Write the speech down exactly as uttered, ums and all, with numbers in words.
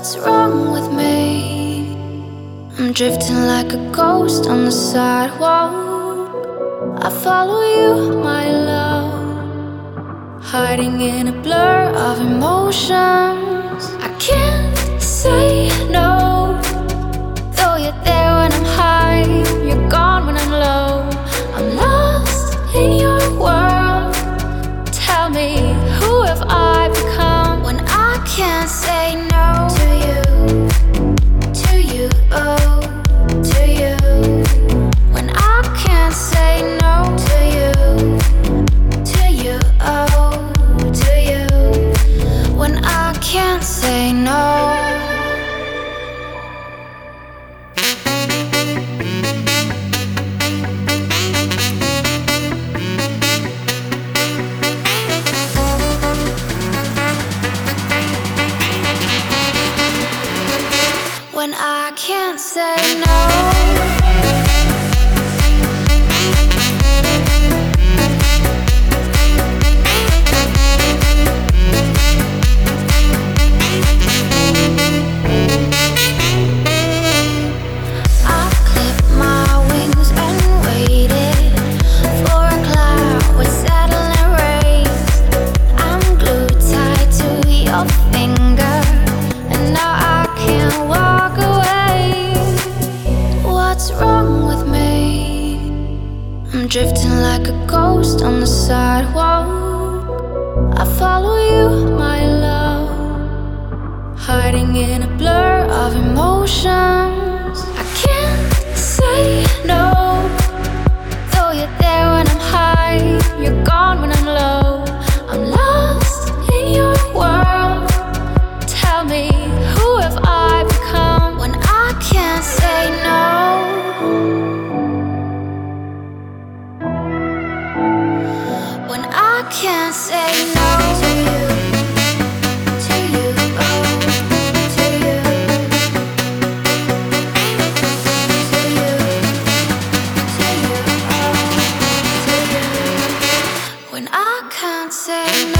What's wrong with me? I'm drifting like a ghost on the sidewalk. I follow you, my love, hiding in a blur of emotions. I can't say no, though you're there when I'm high, you're gone when I'm low. I'm lost in your world. Tell me, who have I become when I can't say no to you, to you, oh, to you. When I can't say no to you, to you, oh, to you. When I can't say no. When I can't say no. I'm drifting like a ghost on the sidewalk. I follow you, my love, hiding in a blur of emotions. I can't say no, though you're there when I'm high, you're gone when I'm low. I'm lost in your world. Tell me, who have I become when I can't say no? When I can't say no to you, to you, oh, to you, to you, to you, oh, to you. When I can't say no.